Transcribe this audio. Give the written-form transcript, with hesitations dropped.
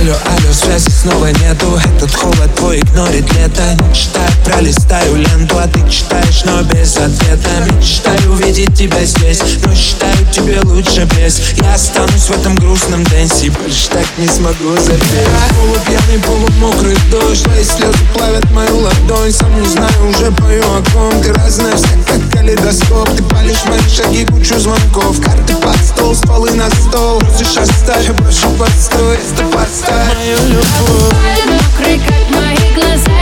Алло, алло, связи снова нету. Этот холод твой игнорит лето. Не читаю, пролистаю ленту, а ты читаешь, но без ответа. Мечтаю увидеть тебя здесь, но считаю тебе лучше без. Я останусь в этом грустном дэнсе, больше так не смогу запеть. Полупьяный, полумокрый дождь, твои слезы плавят мою ладонь. Сам не знаю, уже пою о ком. Ты разная вся, как калейдоскоп. Ты палишь мои шаги, кучу звонков. Карты под стол, стволы на стол. Просишь оставь, я прошу постой, это подставь мою любовь. Мокрый, как мои глаза.